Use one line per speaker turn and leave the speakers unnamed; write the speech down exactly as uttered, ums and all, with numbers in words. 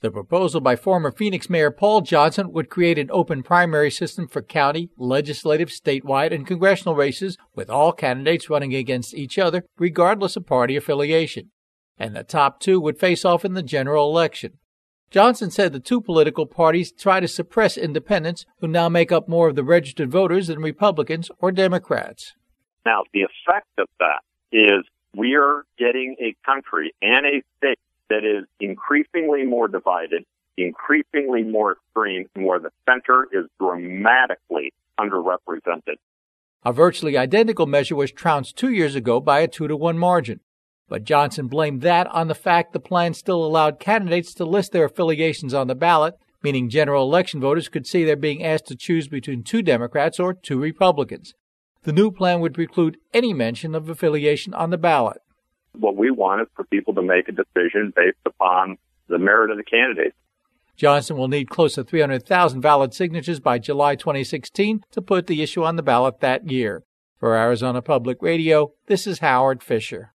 The proposal by former Phoenix Mayor Paul Johnson would create an open primary system for county, legislative, statewide, and congressional races with all candidates running against each other, regardless of party affiliation. And the top two would face off in the general election. Johnson said the two political parties try to suppress independents who now make up more of the registered voters than Republicans or Democrats.
Now, the effect of that is we are getting a country and a state that is increasingly more divided, increasingly more extreme, and where the center is dramatically underrepresented.
A virtually identical measure was trounced two years ago by a two to one margin. But Johnson blamed that on the fact the plan still allowed candidates to list their affiliations on the ballot, meaning general election voters could see they're being asked to choose between two Democrats or two Republicans. The new plan would preclude any mention of affiliation on the ballot.
What we want is for people to make a decision based upon the merit of the candidate.
Johnson will need close to three hundred thousand valid signatures by July twenty sixteen to put the issue on the ballot that year. For Arizona Public Radio, this is Howard Fisher.